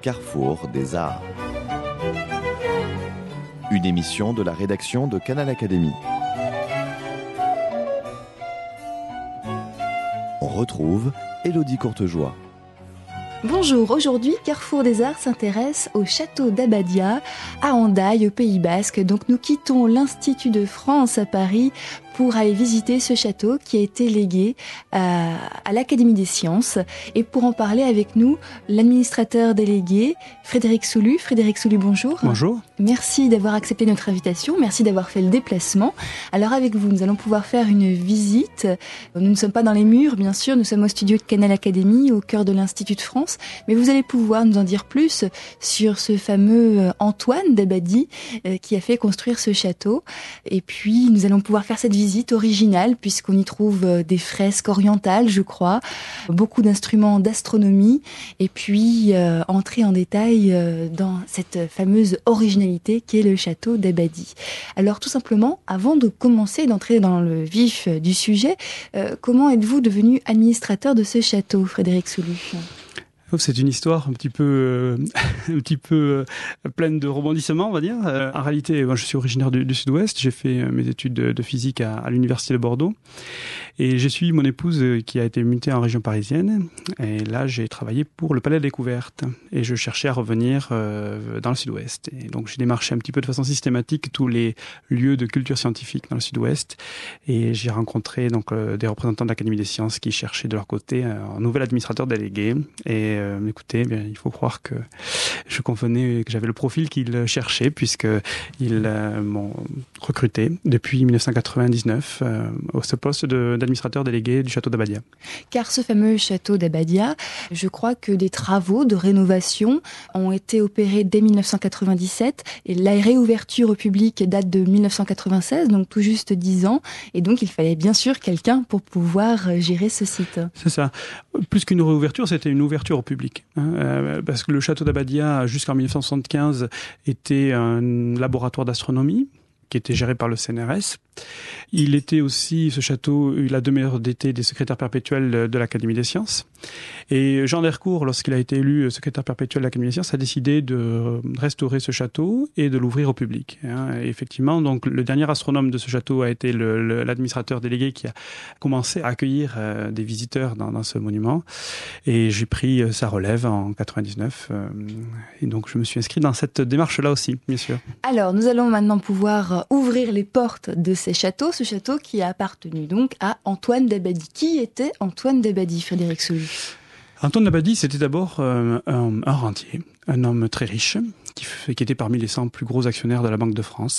Carrefour des Arts. Une émission de la rédaction de Canal Académie. On retrouve Élodie Courtejoie. Bonjour, aujourd'hui Carrefour des Arts s'intéresse au château d'Abadia à Hendaye, au Pays Basque. Donc nous quittons l'Institut de France à Paris pour aller visiter ce château qui a été légué à l'Académie des Sciences. Et pour en parler avec nous, l'administrateur délégué, Frédéric Soulu. Frédéric Soulu, bonjour. Bonjour. Merci d'avoir accepté notre invitation, merci d'avoir fait le déplacement. Alors avec vous, nous allons pouvoir faire une visite. Nous ne sommes pas dans les murs, bien sûr, nous sommes au studio de Canal Académie, au cœur de l'Institut de France. Mais vous allez pouvoir nous en dire plus sur ce fameux Antoine d'Abadie qui a fait construire ce château. Et puis, nous allons pouvoir faire cette visite originale puisqu'on y trouve des fresques orientales, je crois, beaucoup d'instruments d'astronomie et puis entrer en détail dans cette fameuse originalité qu'est le château d'Abadie. Alors tout simplement, avant de commencer, d'entrer dans le vif du sujet, comment êtes-vous devenu administrateur de ce château, Frédéric Soulu ? C'est une histoire un petit peu pleine de rebondissements, on va dire. En réalité, moi, je suis originaire du Sud-Ouest. J'ai fait mes études de physique à l'Université de Bordeaux. Et j'ai suivi mon épouse qui a été mutée en région parisienne. Et là, j'ai travaillé pour le Palais de Découverte. Et je cherchais à revenir dans le Sud-Ouest. Et donc, j'ai démarché un petit peu de façon systématique tous les lieux de culture scientifique dans le Sud-Ouest. Et j'ai rencontré donc des représentants de l'Académie des Sciences qui cherchaient de leur côté un nouvel administrateur délégué. Et écoutez, bien, il faut croire que je convenais que j'avais le profil qu'ils cherchaient puisqu'ils m'ont recruté depuis 1999 au ce poste d'administrateur délégué du château d'Abadia. Car ce fameux château d'Abadia, je crois que des travaux de rénovation ont été opérés dès 1997 et la réouverture au public date de 1996, donc tout juste 10 ans. Et donc il fallait bien sûr quelqu'un pour pouvoir gérer ce site. C'est ça. Plus qu'une réouverture, c'était une ouverture au public. Parce que le château d'Abadia, jusqu'en 1975, était un laboratoire d'astronomie qui était géré par le CNRS. Il était aussi, ce château, la demeure d'été des secrétaires perpétuels de l'Académie des Sciences. Et Jean d'Hercourt, lorsqu'il a été élu secrétaire perpétuel de l'Académie des Sciences, a décidé de restaurer ce château et de l'ouvrir au public. Et effectivement, donc, le dernier astronome de ce château a été l'administrateur délégué qui a commencé à accueillir des visiteurs dans ce monument. Et j'ai pris sa relève en 99. Et donc, je me suis inscrit dans cette démarche-là aussi, bien sûr. Alors, nous allons maintenant pouvoir ouvrir les portes de ce château qui a appartenu donc à Antoine d'Abadie. Qui était Antoine d'Abadie, Frédéric Soulu ? Antoine d'Abadie, c'était d'abord un rentier, un homme très riche, qui était parmi les 100 plus gros actionnaires de la Banque de France.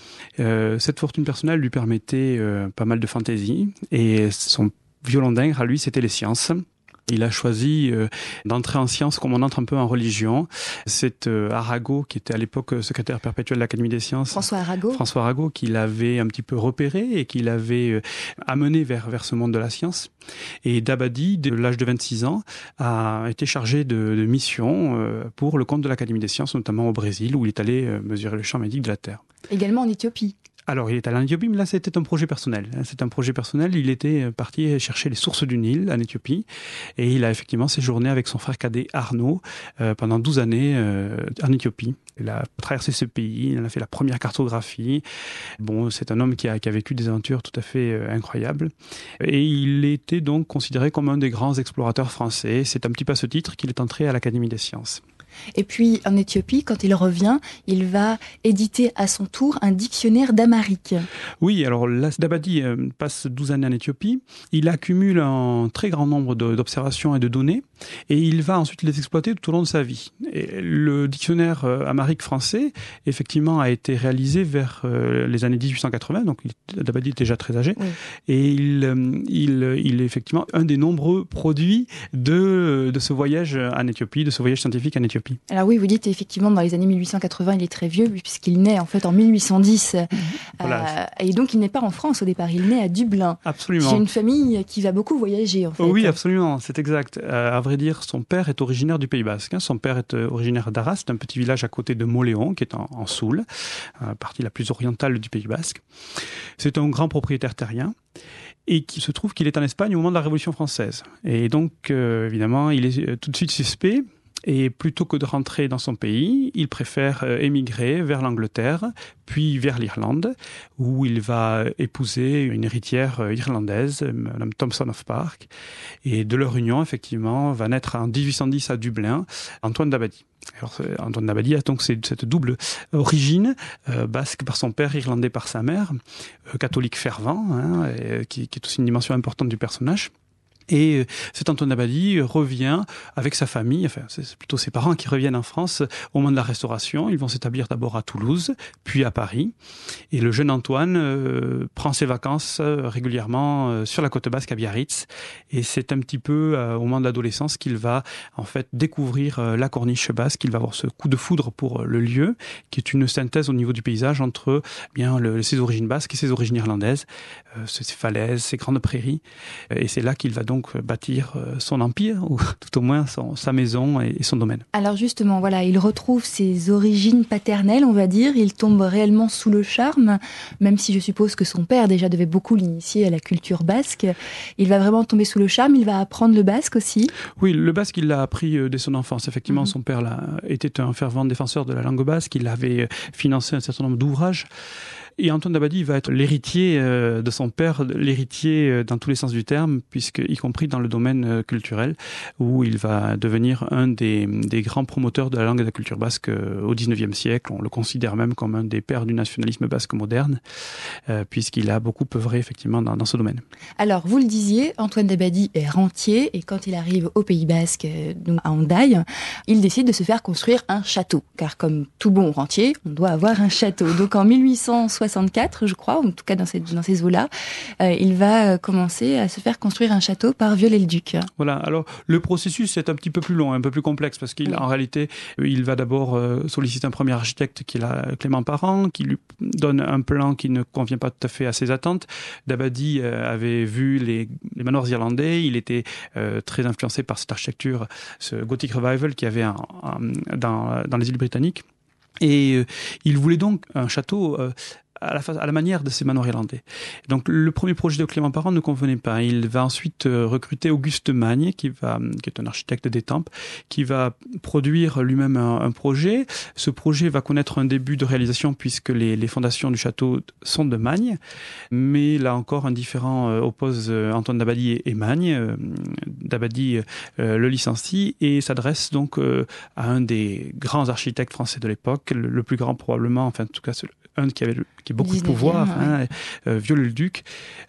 Cette fortune personnelle lui permettait pas mal de fantaisie, et son violon d'ingre, à lui, c'était les sciences. Il a choisi d'entrer en sciences comme on entre un peu en religion. C'est Arago, qui était à l'époque secrétaire perpétuel de l'Académie des Sciences. François Arago, qui l'avait un petit peu repéré et qui l'avait amené vers ce monde de la science. Et d'Abadie, de l'âge de 26 ans, a été chargé de missions pour le compte de l'Académie des Sciences, notamment au Brésil, où il est allé mesurer le champ magnétique de la Terre. Également en Éthiopie. Alors, il est allé en Éthiopie, mais là, c'était un projet personnel. C'est un projet personnel. Il était parti chercher les sources du Nil en Éthiopie. Et il a effectivement séjourné avec son frère cadet Arnaud pendant 12 années en Éthiopie. Il a traversé ce pays, il en a fait la première cartographie. Bon, c'est un homme qui a vécu des aventures tout à fait incroyables. Et il était donc considéré comme un des grands explorateurs français. C'est un petit peu à ce titre qu'il est entré à l'Académie des Sciences. Et puis en Éthiopie, quand il revient, il va éditer à son tour un dictionnaire d'Amharique. Oui, alors là, d'Abadie passe 12 années en Éthiopie. Il accumule un très grand nombre d'observations et de données, et il va ensuite les exploiter tout au long de sa vie. Et le dictionnaire amharique français, effectivement, a été réalisé vers les années 1880, donc d'Abadie était déjà très âgé, oui. Et il est effectivement un des nombreux produits de ce voyage en Éthiopie, de ce voyage scientifique en Éthiopie. Alors oui, vous dites effectivement dans les années 1880, il est très vieux puisqu'il naît en fait en 1810. Voilà. Et donc il n'est pas en France au départ, il naît à Dublin. Absolument. C'est une famille qui va beaucoup voyager en fait. Oui, absolument, c'est exact. À vrai dire, son père est originaire du Pays Basque. Son père est originaire d'Arras, c'est un petit village à côté de Mauléon, qui est en Soule, partie la plus orientale du Pays Basque. C'est un grand propriétaire terrien. Et qui se trouve qu'il est en Espagne au moment de la Révolution française. Et donc, évidemment, il est tout de suite suspect. Et plutôt que de rentrer dans son pays, il préfère émigrer vers l'Angleterre, puis vers l'Irlande, où il va épouser une héritière irlandaise, Madame Thompson of Park. Et de leur union, effectivement, va naître en 1810 à Dublin, Antoine d'Abadie. Alors, Antoine d'Abadie a donc cette double origine, basque par son père, irlandais par sa mère, catholique fervent, qui est aussi une dimension importante du personnage. Et cet Antoine d'Abadie revient avec sa famille, enfin c'est plutôt ses parents qui reviennent en France au moment de la Restauration. Ils vont s'établir d'abord à Toulouse, puis à Paris. Et le jeune Antoine prend ses vacances régulièrement sur la côte basque à Biarritz. Et c'est un petit peu au moment de l'adolescence qu'il va en fait découvrir la corniche basque. Il va avoir ce coup de foudre pour le lieu, qui est une synthèse au niveau du paysage entre ses origines basques et ses origines irlandaises, ces falaises, ces grandes prairies. Et c'est là qu'il va donc bâtir son empire, ou tout au moins sa maison et son domaine. Alors justement, voilà, il retrouve ses origines paternelles, on va dire. Il tombe réellement sous le charme, même si je suppose que son père déjà devait beaucoup l'initier à la culture basque. Il va vraiment tomber sous le charme, il va apprendre le basque aussi. Oui, le basque, il l'a appris dès son enfance. Effectivement, son père était un fervent défenseur de la langue basque. Il avait financé un certain nombre d'ouvrages. Et Antoine d'Abadie va être l'héritier de son père, l'héritier dans tous les sens du terme, puisque y compris dans le domaine culturel, où il va devenir un des grands promoteurs de la langue et de la culture basque au XIXe siècle. On le considère même comme un des pères du nationalisme basque moderne, puisqu'il a beaucoup œuvré effectivement dans ce domaine. Alors, vous le disiez, Antoine d'Abadie est rentier, et quand il arrive au Pays Basque, donc à Hendaye, il décide de se faire construire un château, car comme tout bon rentier, on doit avoir un château. Donc en 1864, je crois, en tout cas dans ces eaux-là, il va commencer à se faire construire un château par Viollet-le-Duc. Voilà, alors le processus est un petit peu plus long, un peu plus complexe, parce qu'en réalité, il va d'abord solliciter un premier architecte qui est Clément Parent, qui lui donne un plan qui ne convient pas tout à fait à ses attentes. D'Abadie avait vu les manoirs irlandais, il était très influencé par cette architecture, ce Gothic Revival qu'il y avait dans les îles britanniques. Et il voulait donc un château à la manière de ces manoirs irlandais. Donc le premier projet de Clément Parent ne convenait pas. Il va ensuite recruter Auguste Magne, qui est un architecte d'Étampes, qui va produire lui-même un projet. Ce projet va connaître un début de réalisation puisque les fondations du château sont de Magne, mais là encore un différend oppose Antoine d'Abadie et Magne. D'Abadie le licencie et s'adresse donc à un des grands architectes français de l'époque, le plus grand probablement, enfin en tout cas un qui a beaucoup de pouvoir, Viollet-le-Duc,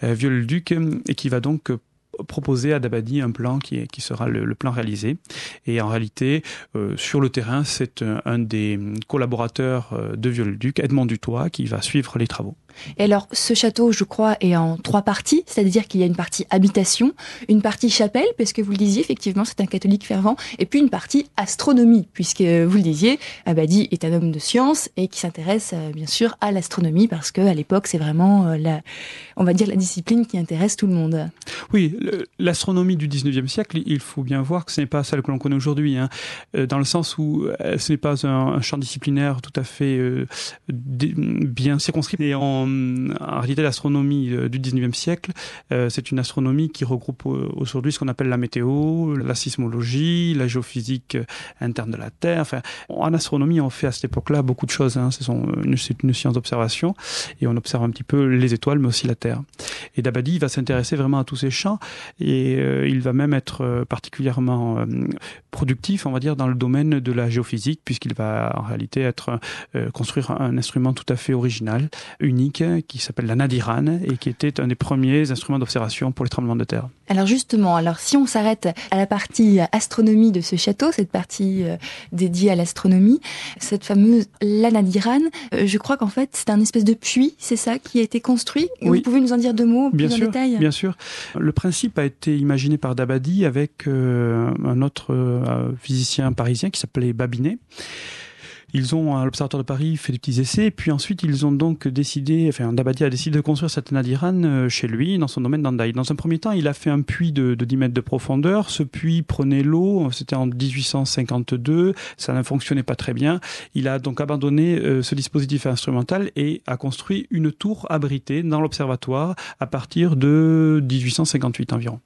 et qui va donc proposer à d'Abadie un plan qui sera le plan réalisé. Et en réalité, sur le terrain, c'est un des collaborateurs de Viollet-le-Duc, Edmond Dutoit, qui va suivre les travaux. Et alors, ce château, je crois, est en 3 parties, c'est-à-dire qu'il y a une partie habitation, une partie chapelle, parce que vous le disiez, effectivement, c'est un catholique fervent, et puis une partie astronomie, puisque vous le disiez, Abadie est un homme de science et qui s'intéresse, bien sûr, à l'astronomie, parce que à l'époque, c'est vraiment on va dire la discipline qui intéresse tout le monde. Oui, l'astronomie du 19e siècle, il faut bien voir que ce n'est pas celle que l'on connaît aujourd'hui, dans le sens où ce n'est pas un champ disciplinaire tout à fait bien circonscrit. Et en réalité, l'astronomie du 19e siècle, c'est une astronomie qui regroupe aujourd'hui ce qu'on appelle la météo, la sismologie, la géophysique interne de la Terre. Enfin, en astronomie, on fait à cette époque-là beaucoup de choses. C'est une science d'observation et on observe un petit peu les étoiles, mais aussi la Terre. Et d'Abadie va s'intéresser vraiment à tous ces champs et il va même être particulièrement productif, on va dire, dans le domaine de la géophysique, puisqu'il va en réalité construire un instrument tout à fait original, unique, qui s'appelle la nadirane et qui était un des premiers instruments d'observation pour les tremblements de terre. Alors justement, si on s'arrête à la partie astronomie de ce château, cette partie dédiée à l'astronomie, cette fameuse la nadirane, je crois qu'en fait c'est un espèce de puits, c'est ça, qui a été construit. Oui. Vous pouvez nous en dire 2 mots plus en détail ? Bien sûr. Le principe a été imaginé par d'Abadie avec un autre physicien parisien qui s'appelait Babinet. Ils ont, à l'Observatoire de Paris, fait des petits essais, puis ensuite ils ont donc décidé, Dabadi a décidé de construire cette nadirane chez lui, dans son domaine d'Andaï. Dans un premier temps, il a fait un puits de 10 mètres de profondeur. Ce puits prenait l'eau, c'était en 1852, ça ne fonctionnait pas très bien. Il a donc abandonné ce dispositif instrumental et a construit une tour abritée dans l'observatoire à partir de 1858 environ.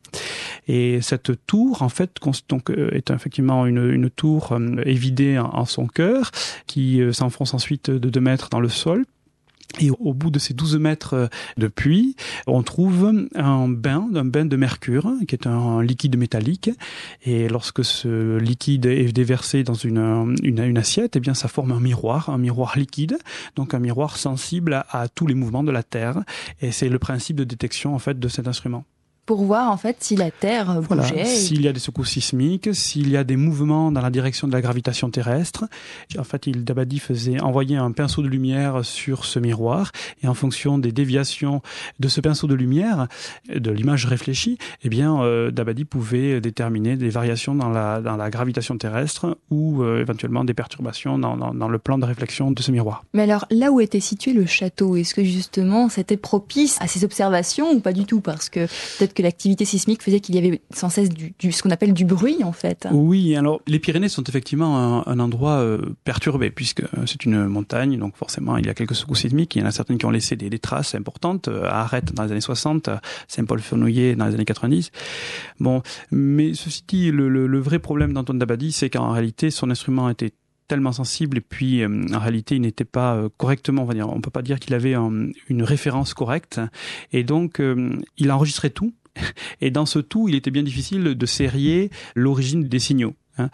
Et cette tour, en fait, est effectivement une tour évidée en son cœur, qui s'enfonce ensuite de 2 mètres dans le sol. Et au bout de ces 12 mètres de puits, on trouve un bain de mercure, qui est un liquide métallique. Et lorsque ce liquide est déversé dans une assiette, eh bien, ça forme un miroir liquide, donc un miroir sensible à tous les mouvements de la Terre. Et c'est le principe de détection, en fait, de cet instrument. Pour voir en fait si la Terre bougeait. S'il y a des secousses sismiques, s'il y a des mouvements dans la direction de la gravitation terrestre. En fait, Dabadi envoyait un pinceau de lumière sur ce miroir et en fonction des déviations de ce pinceau de lumière, de l'image réfléchie, eh bien, Dabadi pouvait déterminer des variations dans la gravitation terrestre ou éventuellement des perturbations dans le plan de réflexion de ce miroir. Mais alors, là où était situé le château, est-ce que justement c'était propice à ces observations ou pas du tout? Parce que peut-être que l'activité sismique faisait qu'il y avait sans cesse ce qu'on appelle du bruit, en fait. Oui, alors les Pyrénées sont effectivement un endroit perturbé, puisque c'est une montagne, donc forcément il y a quelques secousses sismiques. Il y en a certaines qui ont laissé des traces importantes, à Arrête dans les années 60, à Saint-Paul-Fenouillet dans les années 90. Bon, mais ceci dit, le vrai problème d'Antoine Dabadi, c'est qu'en réalité, son instrument était tellement sensible et puis en réalité il n'était pas correctement, on peut pas dire qu'il avait une référence correcte et donc il enregistrait tout et dans ce tout il était bien difficile de sérier l'origine des signaux.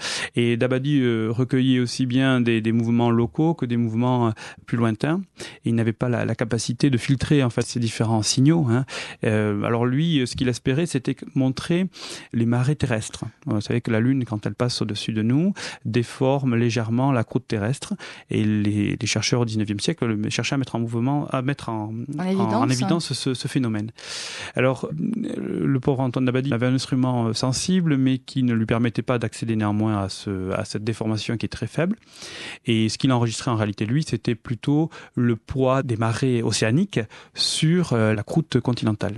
Et Dabadi recueillait aussi bien des mouvements locaux que des mouvements plus lointains. Et il n'avait pas la capacité de filtrer en fait ces différents signaux. Alors lui, ce qu'il espérait, c'était montrer les marées terrestres. Vous savez que la Lune, quand elle passe au-dessus de nous, déforme légèrement la croûte terrestre. Et les chercheurs au XIXe siècle cherchaient à mettre en évidence ce phénomène. Alors le pauvre Antoine Dabadi avait un instrument sensible, mais qui ne lui permettait pas d'accéder néanmoins à cette déformation qui est très faible. Et ce qu'il enregistrait en réalité, lui, c'était plutôt le poids des marées océaniques sur la croûte continentale.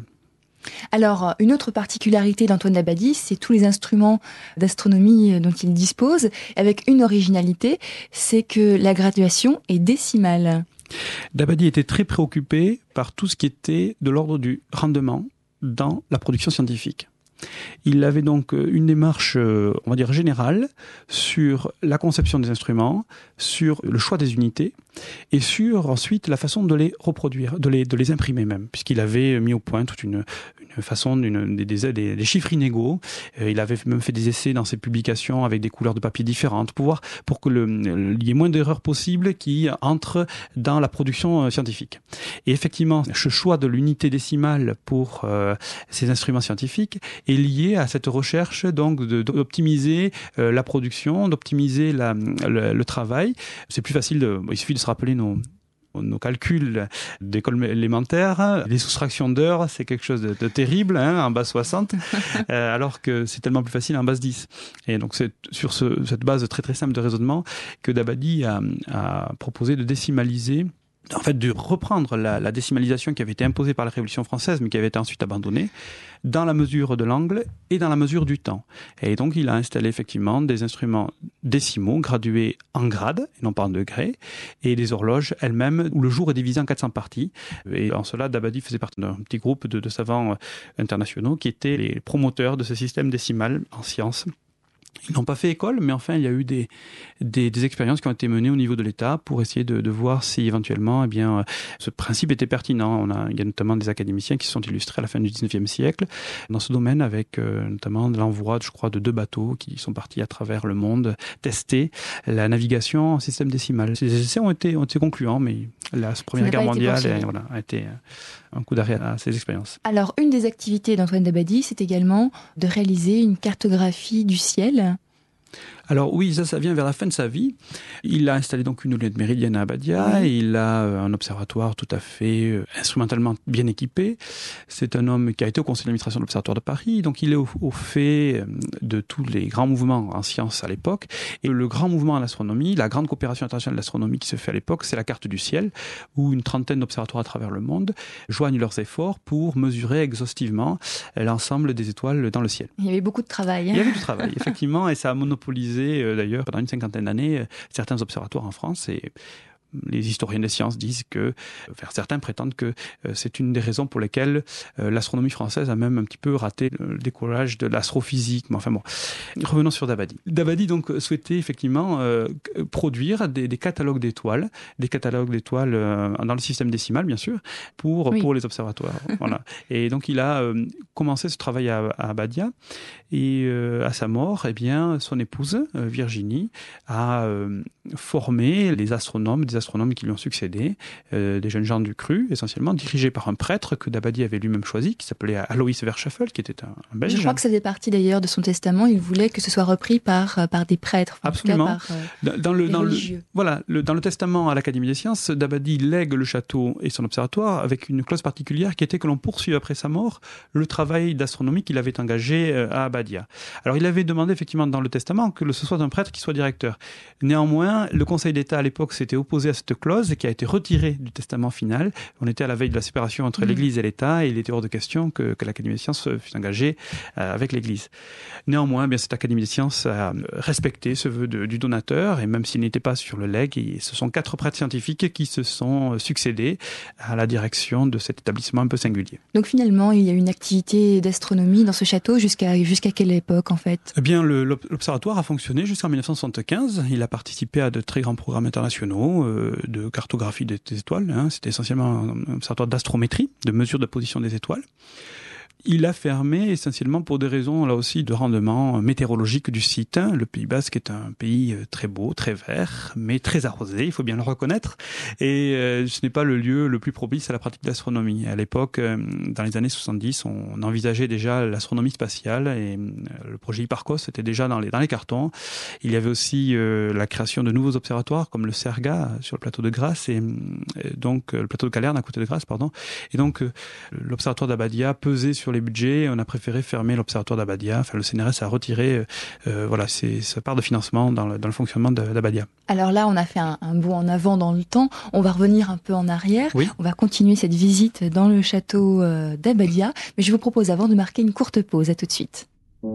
Alors, une autre particularité d'Antoine Dabadi, c'est tous les instruments d'astronomie dont il dispose, avec une originalité, c'est que la graduation est décimale. Dabadi était très préoccupé par tout ce qui était de l'ordre du rendement dans la production scientifique. Il avait donc une démarche, on va dire, générale sur la conception des instruments, sur le choix des unités et sur ensuite la façon de les reproduire, de les imprimer même, puisqu'il avait mis au point toute une façon, des chiffres inégaux. Il avait même fait des essais dans ses publications avec des couleurs de papier différentes pour qu'il y ait moins d'erreurs possibles qui entrent dans la production scientifique. Et effectivement, ce choix de l'unité décimale pour ces instruments scientifiques est lié à cette recherche donc d'optimiser la production, d'optimiser le travail. C'est plus facile, il suffit de se rappeler nos calculs d'école élémentaire, les soustractions d'heures, c'est quelque chose de terrible en base 60, alors que c'est tellement plus facile en base 10. Et donc c'est sur cette base très très simple de raisonnement que Dabadi a proposé de décimaliser, en fait de reprendre la décimalisation qui avait été imposée par la Révolution française, mais qui avait été ensuite abandonnée, dans la mesure de l'angle et dans la mesure du temps. Et donc il a installé effectivement des instruments décimaux gradués en grades, et non pas en degrés, et des horloges elles-mêmes où le jour est divisé en 400 parties. Et en cela, Dabadi faisait partie d'un petit groupe de savants internationaux qui étaient les promoteurs de ce système décimal en sciences. Ils n'ont pas fait école, mais enfin, il y a eu des expériences qui ont été menées au niveau de l'État pour essayer de voir si éventuellement, eh bien, ce principe était pertinent. Il y a notamment des académiciens qui se sont illustrés à la fin du XIXe siècle dans ce domaine avec notamment l'envoi, je crois, de 2 bateaux qui sont partis à travers le monde tester la navigation en système décimal. Ces essais ont été concluants, mais la Première Guerre mondiale a été un coup d'arrêt à ces expériences. Alors, une des activités d'Antoine Dabadi, c'est également de réaliser une cartographie du ciel. Alors oui, ça vient vers la fin de sa vie. Il a installé donc une lunette méridienne à Abadia. Oui. Il a un observatoire tout à fait instrumentalement bien équipé. C'est un homme qui a été au conseil d'administration de l'Observatoire de Paris. Donc il est au fait de tous les grands mouvements en sciences à l'époque. Et le grand mouvement en astronomie, la grande coopération internationale d'astronomie qui se fait à l'époque, c'est la carte du ciel, où une trentaine d'observatoires à travers le monde joignent leurs efforts pour mesurer exhaustivement l'ensemble des étoiles dans le ciel. Il y avait beaucoup de travail. Il y avait du travail, effectivement, et ça a monopolisé d'ailleurs pendant une cinquantaine d'années certains observatoires en France. Et les historiens des sciences disent que, certains prétendent que c'est une des raisons pour lesquelles l'astronomie française a même un petit peu raté le décollage de l'astrophysique. Mais enfin bon, revenons sur Dabadi. Dabadi donc souhaitait effectivement produire des catalogues d'étoiles, dans le système décimal bien sûr, pour les observatoires. Voilà. Et donc il a commencé ce travail à Abadia, et à sa mort, eh bien, son épouse Virginie a formé des astronomes qui lui ont succédé, des jeunes gens du cru, essentiellement dirigés par un prêtre que Dabadi avait lui-même choisi, qui s'appelait Alois Verschaffel, qui était un Belge. Je crois que ça fait partie d'ailleurs de son testament. Il voulait que ce soit repris par des prêtres. Absolument. En tout cas, par, dans le testament à l'Académie des sciences, Dabadi lègue le château et son observatoire avec une clause particulière qui était que l'on poursuive après sa mort le travail d'astronomie qu'il avait engagé à Abadia. Alors il avait demandé effectivement dans le testament que ce soit un prêtre qui soit directeur. Néanmoins, le Conseil d'État à l'époque s'était opposé à cette clause qui a été retirée du testament final. On était à la veille de la séparation entre l'Église et l'État, et il était hors de question que l'Académie des sciences fût engagée avec l'Église. Néanmoins, cette Académie des sciences a respecté ce vœu du donateur, et même s'il n'était pas sur le legs, ce sont 4 prêtres scientifiques qui se sont succédés à la direction de cet établissement un peu singulier. Donc finalement, il y a une activité d'astronomie dans ce château jusqu'à quelle époque en fait ? Eh bien, l'observatoire a fonctionné jusqu'en 1975. Il a participé à de très grands programmes internationaux de cartographie des étoiles. C'était essentiellement un observatoire d'astrométrie, de mesure de la position des étoiles. Il a fermé essentiellement pour des raisons, là aussi, de rendement météorologique du site. Le Pays Basque est un pays très beau, très vert, mais très arrosé, il faut bien le reconnaître. Et ce n'est pas le lieu le plus propice à la pratique de l'astronomie. À l'époque, dans les années 70, on envisageait déjà l'astronomie spatiale, et le projet Hipparcos était déjà dans les cartons. Il y avait aussi la création de nouveaux observatoires, comme le CERGA sur le plateau de Grasse, et donc le plateau de Calerne à côté de Grasse, pardon. Et donc l'observatoire d'Abadia pesait sur les budgets. On a préféré fermer l'observatoire d'Abadia. Enfin, le CNRS a retiré sa part de financement dans le fonctionnement d'Abadia. Alors là, on a fait un bond en avant dans le temps. On va revenir un peu en arrière. Oui. On va continuer cette visite dans le château d'Abadia. Mais je vous propose avant de marquer une courte pause. À tout de suite.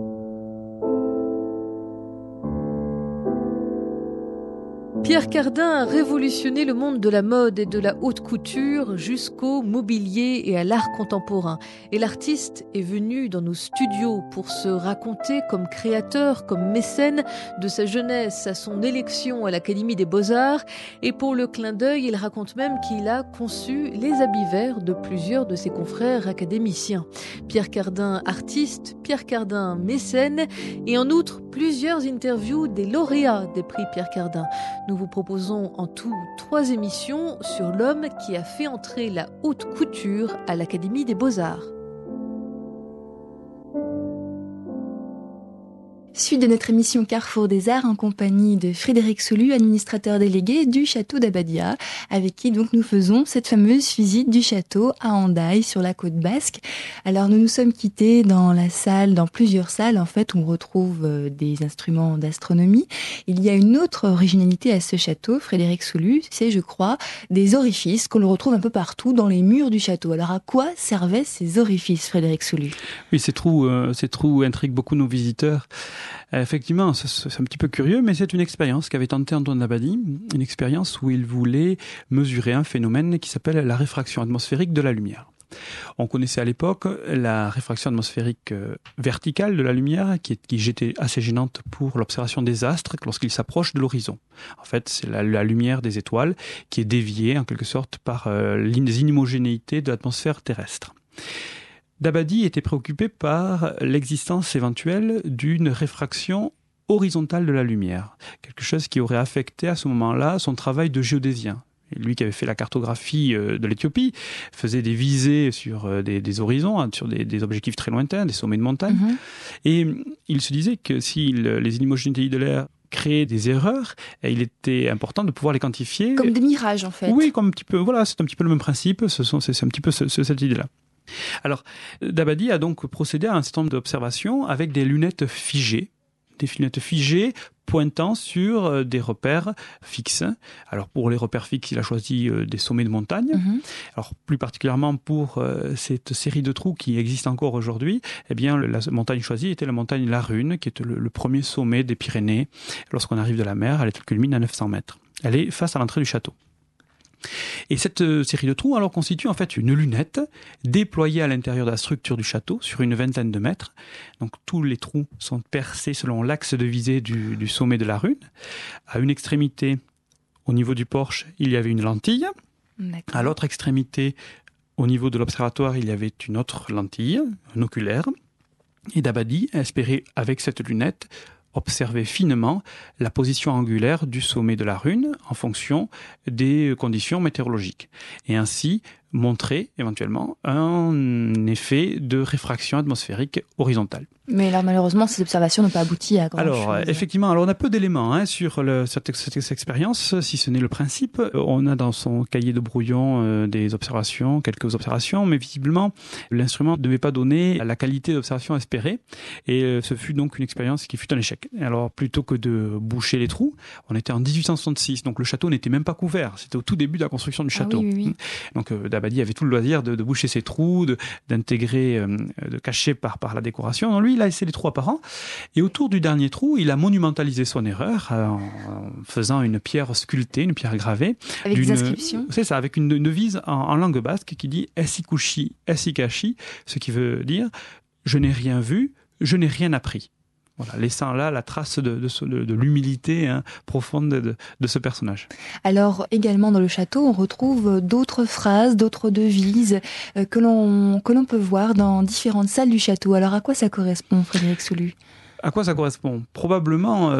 Pierre Cardin a révolutionné le monde de la mode et de la haute couture jusqu'au mobilier et à l'art contemporain. Et l'artiste est venu dans nos studios pour se raconter comme créateur, comme mécène, de sa jeunesse à son élection à l'Académie des Beaux-Arts. Et pour le clin d'œil, il raconte même qu'il a conçu les habits verts de plusieurs de ses confrères académiciens. Pierre Cardin, artiste, Pierre Cardin, mécène, et en outre, plusieurs interviews des lauréats des prix Pierre Cardin. Nous vous proposons en tout 3 émissions sur l'homme qui a fait entrer la haute couture à l'Académie des Beaux-Arts. Suite de notre émission Carrefour des Arts en compagnie de Frédéric Soulu, administrateur délégué du château d'Abadia, avec qui donc nous faisons cette fameuse visite du château à Hendaye sur la côte basque. Alors nous nous sommes quittés dans plusieurs salles en fait où on retrouve des instruments d'astronomie. Il y a une autre originalité à ce château, Frédéric Soulu, c'est je crois des orifices qu'on le retrouve un peu partout dans les murs du château. Alors à quoi servaient ces orifices, Frédéric Soulu ? Oui, ces trous intriguent beaucoup nos visiteurs. Effectivement, c'est un petit peu curieux, mais c'est une expérience qu'avait tentée Antoine Dabadi, une expérience où il voulait mesurer un phénomène qui s'appelle la réfraction atmosphérique de la lumière. On connaissait à l'époque la réfraction atmosphérique verticale de la lumière qui était assez gênante pour l'observation des astres lorsqu'ils s'approchent de l'horizon. En fait, c'est la lumière des étoiles qui est déviée en quelque sorte par les inhomogénéités de l'atmosphère terrestre. Dabadi était préoccupé par l'existence éventuelle d'une réfraction horizontale de la lumière, quelque chose qui aurait affecté à ce moment-là son travail de géodésien. Et lui qui avait fait la cartographie de l'Éthiopie faisait des visées sur des horizons, sur des objectifs très lointains, des sommets de montagne. Et il se disait que si les inhomogénéités de l'air créer des erreurs, et il était important de pouvoir les quantifier. Comme des mirages, en fait. Oui, comme un petit peu. Voilà, c'est un petit peu le même principe. C'est un petit peu cette idée-là. Alors, Dabadi a donc procédé à un certain nombre d'observations avec des lunettes figées pointant sur des repères fixes. Alors pour les repères fixes, il a choisi des sommets de montagne. Alors plus particulièrement pour cette série de trous qui existe encore aujourd'hui, eh bien la montagne choisie était la montagne Larune, qui est le premier sommet des Pyrénées. Lorsqu'on arrive de la mer, elle culmine à 900 mètres. Elle est face à l'entrée du château. Et cette série de trous alors constitue en fait une lunette déployée à l'intérieur de la structure du château sur une vingtaine de mètres. Donc tous les trous sont percés selon l'axe de visée du sommet de la rune. À une extrémité, au niveau du porche, il y avait une lentille. D'accord. À l'autre extrémité, au niveau de l'observatoire, il y avait une autre lentille, un oculaire. Et Dabadi espérait avec cette lunette observer finement la position angulaire du sommet de la rune en fonction des conditions météorologiques et ainsi montrer éventuellement un effet de réfraction atmosphérique horizontale. Mais alors malheureusement, ces observations n'ont pas abouti à grand-chose. Alors effectivement, on a peu d'éléments sur cette expérience, si ce n'est le principe. On a dans son cahier de brouillon quelques observations, mais visiblement l'instrument ne devait pas donner la qualité d'observation espérée, et ce fut donc une expérience qui fut un échec. Alors plutôt que de boucher les trous, on était en 1866, donc le château n'était même pas couvert. C'était au tout début de la construction du château. Oui. Donc Dabadi avait tout le loisir de boucher ses trous, d'intégrer, de cacher par la décoration. Donc, lui, il a laissé les trous apparents. Et autour du dernier trou, il a monumentalisé son erreur en faisant une pierre sculptée, une pierre gravée. Avec des inscriptions. C'est ça, avec une devise en langue basque qui dit « Esikushi, esikashi », ce qui veut dire « Je n'ai rien vu, je n'ai rien appris ». Voilà, laissant là la trace de l'humilité profonde de ce personnage. Alors également dans le château, on retrouve d'autres phrases, d'autres devises que l'on peut voir dans différentes salles du château. Alors à quoi ça correspond, Frédéric Soulu ? À quoi ça correspond ? Probablement,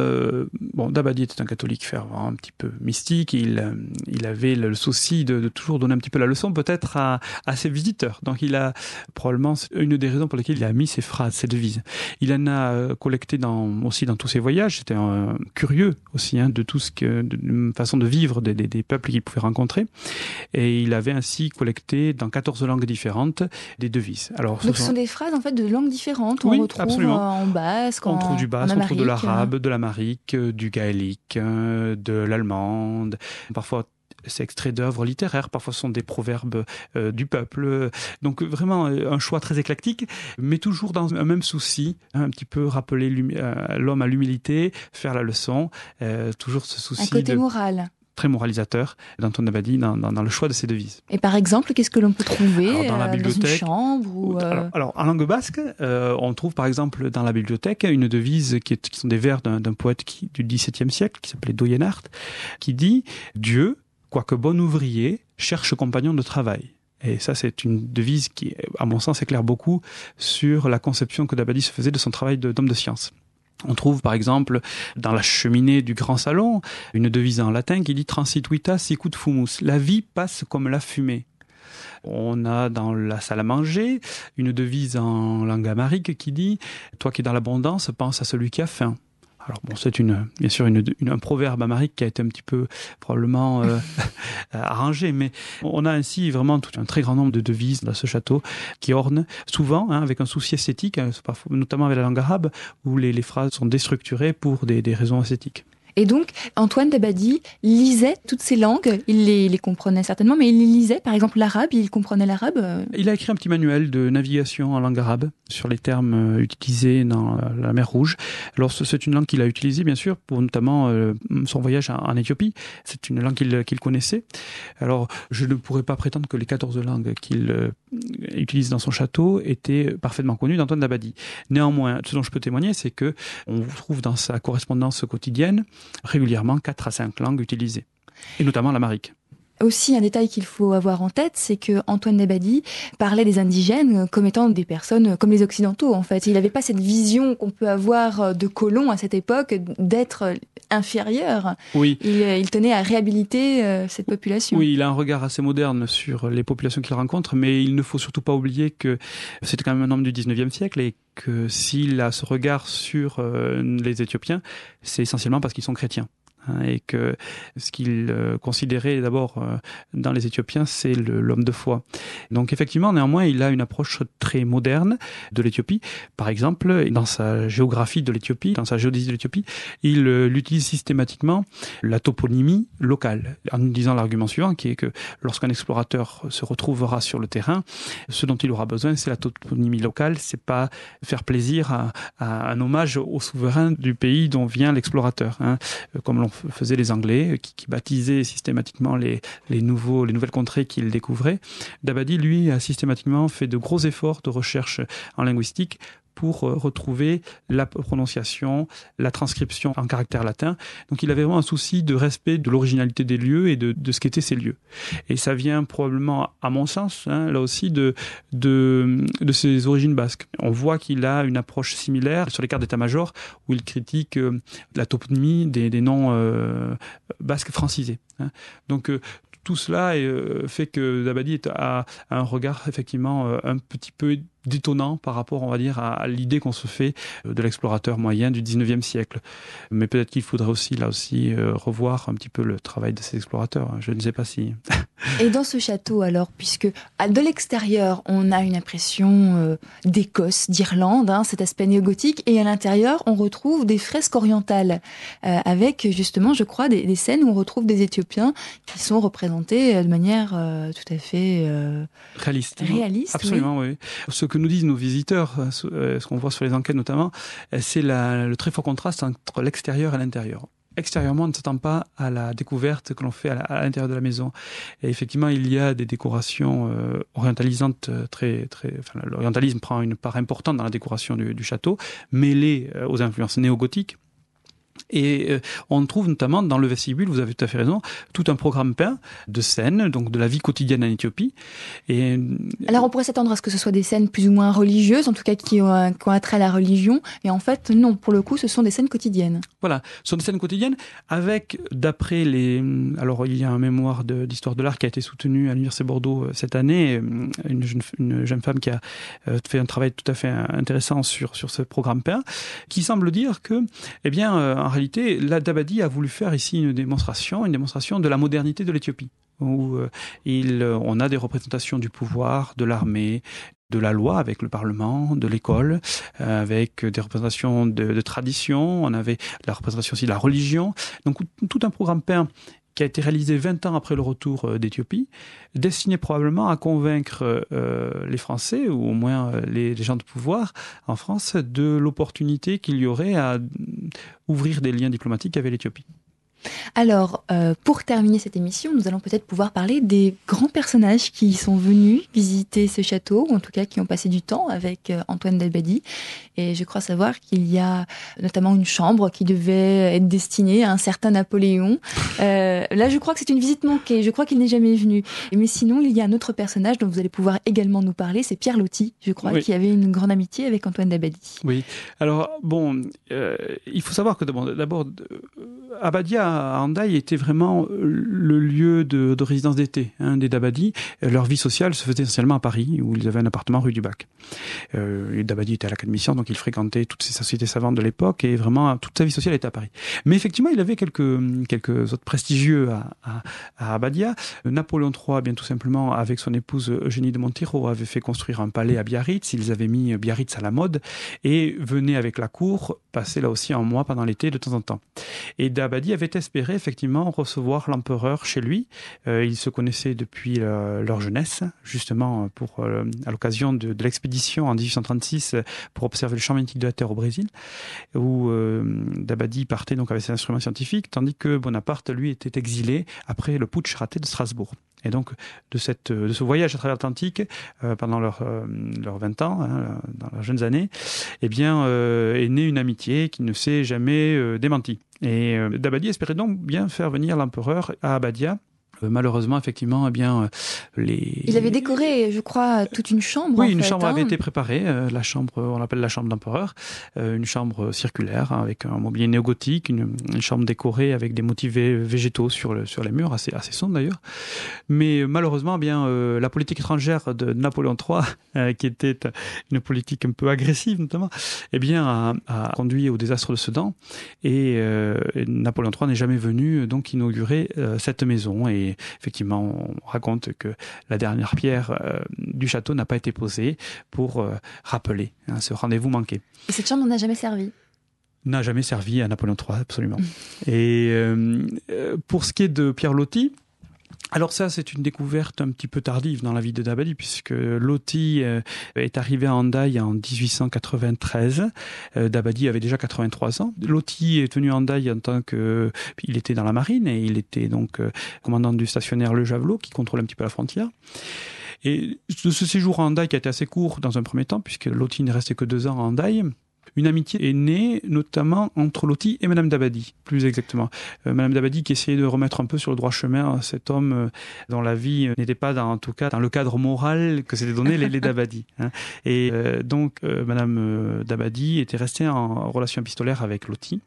Dabadi était un catholique fervent, un petit peu mystique. Il avait le souci de toujours donner un petit peu la leçon, peut-être à ses visiteurs. Donc, il a probablement une des raisons pour lesquelles il a mis ces phrases, ces devises. Il en a collecté aussi dans tous ses voyages. C'était un curieux aussi de tout de façon de vivre des peuples qu'il pouvait rencontrer. Et il avait ainsi collecté dans 14 langues différentes des devises. Alors, donc, ce sont des phrases en fait de langues différentes. Oui, on retrouve absolument. En basque. On trouve du basque, on trouve de l'arabe, de l'amharique, du gaélique, de l'allemande. Parfois, c'est extrait d'œuvres littéraires, parfois ce sont des proverbes du peuple. Donc vraiment un choix très éclectique, mais toujours dans un même souci, un petit peu rappeler l'homme à l'humilité, faire la leçon, toujours ce souci. Un côté moral. Très moralisateur d'Antoine Dabadi dans le choix de ses devises. Et par exemple, qu'est-ce que l'on peut trouver dans la bibliothèque, dans une chambre ou alors, en langue basque, on trouve par exemple dans la bibliothèque une devise qui sont des vers d'un poète du XVIIe siècle qui s'appelait Doyenart, qui dit « Dieu, quoique bon ouvrier, cherche compagnon de travail ». Et ça, c'est une devise qui, à mon sens, éclaire beaucoup sur la conception que Dabadi se faisait de son travail d'homme de science. On trouve par exemple dans la cheminée du grand salon une devise en latin qui dit Transit vita sicut fumus. La vie passe comme la fumée. On a dans la salle à manger une devise en langue amharique qui dit Toi qui es dans l'abondance, pense à celui qui a faim. Alors bon, c'est bien sûr un proverbe amharique qui a été un petit peu probablement arrangé, mais on a ainsi vraiment tout un très grand nombre de devises dans ce château qui ornent souvent avec un souci esthétique, notamment avec la langue arabe où les phrases sont déstructurées pour des raisons esthétiques. Et donc, Antoine Dabadi lisait toutes ces langues, il les comprenait certainement, mais il les lisait, par exemple l'arabe, il comprenait l'arabe. Il a écrit un petit manuel de navigation en langue arabe sur les termes utilisés dans la mer Rouge. Alors c'est une langue qu'il a utilisée bien sûr pour notamment son voyage en Éthiopie. C'est une langue qu'il connaissait. Alors je ne pourrais pas prétendre que les 14 langues qu'il utilise dans son château étaient parfaitement connues d'Antoine Dabadi. Néanmoins, ce dont je peux témoigner, c'est que on trouve dans sa correspondance quotidienne régulièrement 4 à 5 langues utilisées, et notamment l'amharique. Aussi, un détail qu'il faut avoir en tête, c'est que Antoine Dabadie parlait des indigènes comme étant des personnes comme les Occidentaux, en fait. Il n'avait pas cette vision qu'on peut avoir de colons à cette époque, d'être inférieur. Oui. Il tenait à réhabiliter cette population. Oui, il a un regard assez moderne sur les populations qu'il rencontre, mais il ne faut surtout pas oublier que c'était quand même un homme du 19e siècle et que s'il a ce regard sur les Éthiopiens, c'est essentiellement parce qu'ils sont chrétiens. Et que ce qu'il considérait d'abord dans les Éthiopiens, c'est l'homme de foi. Donc effectivement, néanmoins, il a une approche très moderne de l'Éthiopie. Par exemple, dans sa géographie de l'Éthiopie, dans sa géodésie de l'Éthiopie, il utilise systématiquement la toponymie locale, en utilisant l'argument suivant, qui est que lorsqu'un explorateur se retrouvera sur le terrain, ce dont il aura besoin, c'est la toponymie locale, c'est pas faire plaisir à un hommage au souverain du pays dont vient l'explorateur, comme l'on faisaient les Anglais, qui baptisaient systématiquement les nouvelles contrées qu'ils découvraient. Dabadie, lui, a systématiquement fait de gros efforts de recherche en linguistique pour retrouver la prononciation, la transcription en caractère latin. Donc il avait vraiment un souci de respect de l'originalité des lieux et de ce qu'étaient ces lieux. Et ça vient probablement, à mon sens, là aussi, de ses origines basques. On voit qu'il a une approche similaire sur les cartes d'état-major où il critique la toponymie des noms basques francisés. Donc tout cela fait que Dabadie a un regard effectivement un petit peu détonnant par rapport, on va dire, à l'idée qu'on se fait de l'explorateur moyen du 19e siècle. Mais peut-être qu'il faudrait aussi, là aussi, revoir un petit peu le travail de ces explorateurs. Je ne sais pas si... Et dans ce château, alors, puisque de l'extérieur, on a une impression d'Écosse, d'Irlande, cet aspect néo-gothique, et à l'intérieur, on retrouve des fresques orientales, avec justement, je crois, des scènes où on retrouve des Éthiopiens qui sont représentés de manière tout à fait réaliste. Absolument, oui. Ce que nous disent nos visiteurs, ce qu'on voit sur les enquêtes notamment, c'est le très fort contraste entre l'extérieur et l'intérieur. Extérieurement, on ne s'attend pas à la découverte que l'on fait à l'intérieur de la maison. Et effectivement, il y a des décorations orientalisantes l'orientalisme prend une part importante dans la décoration du château, mêlée aux influences néo-gothiques. Et on trouve notamment dans le vestibule, vous avez tout à fait raison, tout un programme peint de scènes, donc de la vie quotidienne en Éthiopie. Et alors on pourrait s'attendre à ce que ce soit des scènes plus ou moins religieuses, en tout cas qui ont attrait à la religion. Et en fait, non, pour le coup, ce sont des scènes quotidennes. Voilà, ce sont des scènes quotidiennes avec, d'après les... Alors il y a un mémoire d'histoire de l'art qui a été soutenu à l'Université Bordeaux cette année, une jeune femme qui a fait un travail tout à fait intéressant sur ce programme peint, qui semble dire que, en réalité, Dabadie a voulu faire ici une démonstration de la modernité de l'Éthiopie, où on a des représentations du pouvoir, de l'armée, de la loi avec le Parlement, de l'école, avec des représentations de tradition, on avait la représentation aussi de la religion, donc tout un programme peint qui a été réalisé 20 ans après le retour d'Éthiopie, destiné probablement à convaincre les Français, ou au moins les gens de pouvoir en France, de l'opportunité qu'il y aurait à ouvrir des liens diplomatiques avec l'Éthiopie. Alors, pour terminer cette émission, nous allons peut-être pouvoir parler des grands personnages qui sont venus visiter ce château, ou en tout cas qui ont passé du temps avec Antoine Dabadie. Et je crois savoir qu'il y a notamment une chambre qui devait être destinée à un certain Napoléon. Là, je crois que c'est une visite manquée. Je crois qu'il n'est jamais venu. Mais sinon, il y a un autre personnage dont vous allez pouvoir également nous parler. C'est Pierre Loti, je crois, qui avait une grande amitié avec Antoine Dabadie. Oui. Alors, il faut savoir que d'abord Abadia à Hendaye était vraiment le lieu de résidence d'été des Dabadie. Leur vie sociale se faisait essentiellement à Paris, où ils avaient un appartement rue du Bac. Dabadie était à l'Académicien, donc il fréquentait toutes ces sociétés savantes de l'époque, et vraiment toute sa vie sociale était à Paris. Mais effectivement, il avait quelques autres prestigieux à Abadia. Napoléon III, bien tout simplement, avec son épouse Eugénie de Monteiro, avait fait construire un palais à Biarritz. Ils avaient mis Biarritz à la mode et venaient avec la cour passer là aussi un mois pendant l'été de temps en temps. Et Dabadie avait espérait effectivement recevoir l'empereur chez lui. Ils se connaissaient depuis leur jeunesse, justement à l'occasion de l'expédition en 1836 pour observer le champ magnétique de la Terre au Brésil, où Dabadie partait donc avec ses instruments scientifiques, tandis que Bonaparte, lui, était exilé après le putsch raté de Strasbourg. Et donc, de ce voyage à travers l'Atlantique, pendant leurs 20 ans, dans leurs jeunes années, est née une amitié qui ne s'est jamais démentie. Et Dabadie espérait donc bien faire venir l'empereur à Abadia Malheureusement, effectivement, Il avait décoré, je crois, toute une chambre. Oui, une chambre avait été préparée. La chambre, on l'appelle la chambre d'empereur, une chambre circulaire avec un mobilier néogothique, une chambre décorée avec des motifs végétaux sur les murs, assez sombre d'ailleurs. Mais malheureusement, la politique étrangère de Napoléon III, qui était une politique un peu agressive notamment, a conduit au désastre de Sedan. Et Napoléon III n'est jamais venu donc inaugurer cette maison. Et effectivement, on raconte que la dernière pierre du château n'a pas été posée pour rappeler ce rendez-vous manqué. Et cette chambre n'a jamais servi ? N'a jamais servi à Napoléon III, absolument. Et pour ce qui est de Pierre Loti, alors ça, c'est une découverte un petit peu tardive dans la vie de Dabadi, puisque Loti est arrivé à Hendaye en 1893. Dabadi avait déjà 83 ans. Loti est venu à Hendaye en tant que... Il était dans la marine et il était donc commandant du stationnaire Le Javelot, qui contrôle un petit peu la frontière. Et de ce séjour à Hendaye, qui a été assez court dans un premier temps, puisque Loti n'est resté que 2 ans à Hendaye, une amitié est née, notamment entre Loti et Madame Dabadi, plus exactement. Madame Dabadi qui essayait de remettre un peu sur le droit chemin cet homme dont la vie n'était pas, en tout cas, dans le cadre moral que s'étaient donné les Dabadi. Et donc, Madame Dabadi était restée en relation épistolaire avec Loti.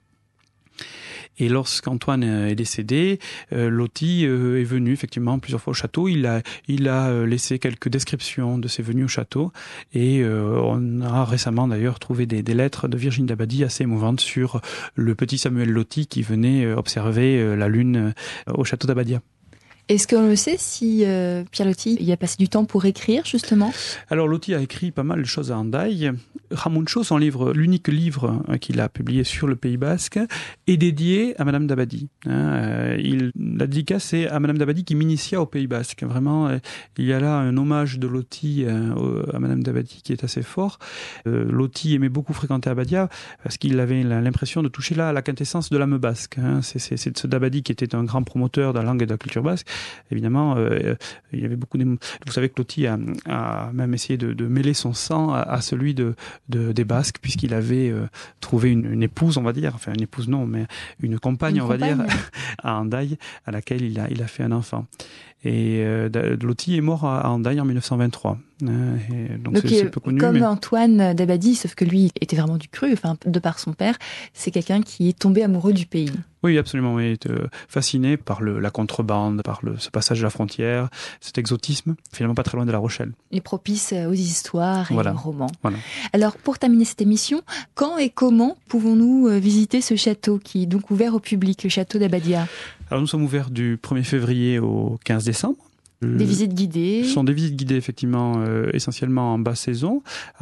Et lorsqu'Antoine est décédé, Loti est venu effectivement plusieurs fois au château. Il a laissé quelques descriptions de ses venues au château. Et on a récemment d'ailleurs trouvé des lettres de Virginie Dabadi assez émouvantes sur le petit Samuel Loti qui venait observer la lune au château d'Abadia. Est-ce qu'on le sait si Pierre Loti y a passé du temps pour écrire, justement ? Alors, Loti a écrit pas mal de choses à Hendaye. Ramuncho, son livre, l'unique livre qu'il a publié sur le Pays Basque, est dédié à Madame Dabadi. La dédicace, c'est à Madame Dabadi qui m'initia au Pays Basque. Vraiment, il y a là un hommage de Loti à Madame Dabadi qui est assez fort. Loti aimait beaucoup fréquenter Abadia parce qu'il avait l'impression de toucher là à la quintessence de l'âme basque. C'est ce Dabadi qui était un grand promoteur de la langue et de la culture basque. Évidemment, il y avait beaucoup de... Vous savez que Loti a même essayé de mêler son sang à celui des Basques, puisqu'il avait trouvé une épouse, on va dire, enfin une épouse non, mais une compagne, dire, à Hendaye, à laquelle il a fait un enfant. Et Loti est mort à Hendaye en 1923. Donc c'est peu connu. Comme Antoine Dabadi, sauf que lui était vraiment du cru, enfin, de par son père, c'est quelqu'un qui est tombé amoureux du pays. Oui, absolument. Il est fasciné par la contrebande, par ce passage de la frontière, cet exotisme, finalement pas très loin de La Rochelle. Il est propice aux histoires et aux romans. Voilà. Alors, pour terminer cette émission, quand et comment pouvons-nous visiter ce château qui est donc ouvert au public, le château d'Abadia ? Alors, nous sommes ouverts du 1er février au 15 décembre. Des visites guidées. Ce sont des visites guidées, effectivement, essentiellement en basse saison,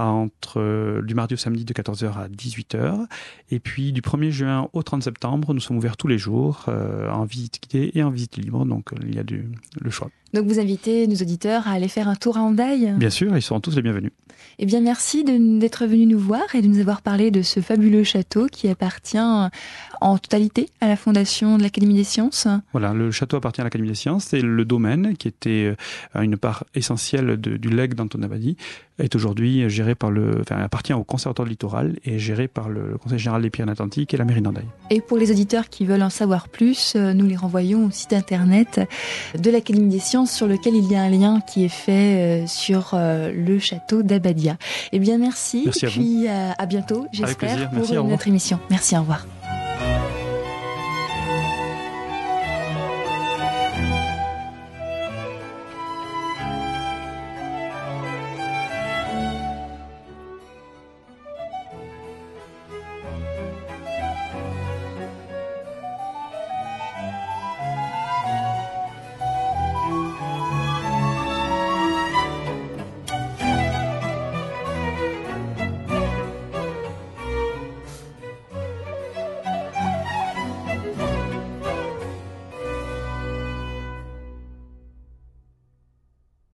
du mardi au samedi de 14h à 18h. Et puis, du 1er juin au 30 septembre, nous sommes ouverts tous les jours, en visite guidée et en visite libre. Donc, il y a le choix. Donc, vous invitez nos auditeurs à aller faire un tour à Hendaye ? Bien sûr, ils seront tous les bienvenus. Eh bien, merci d'être venus nous voir et de nous avoir parlé de ce fabuleux château qui appartient en totalité à la Fondation de l'Académie des Sciences. Voilà, le château appartient à l'Académie des Sciences et le domaine, qui était une part essentielle du legs d'Antoine Dabadi, est aujourd'hui géré appartient au Conservatoire du Littoral et géré par le Conseil général des Pyrénées-Atlantiques et la mairie d'Hendaye. Et pour les auditeurs qui veulent en savoir plus, nous les renvoyons au site internet de l'Académie des Sciences sur lequel il y a un lien qui est fait sur le château d'Abadia. Eh bien, merci. Merci et puis à bientôt, j'espère, pour notre émission. Merci, au revoir.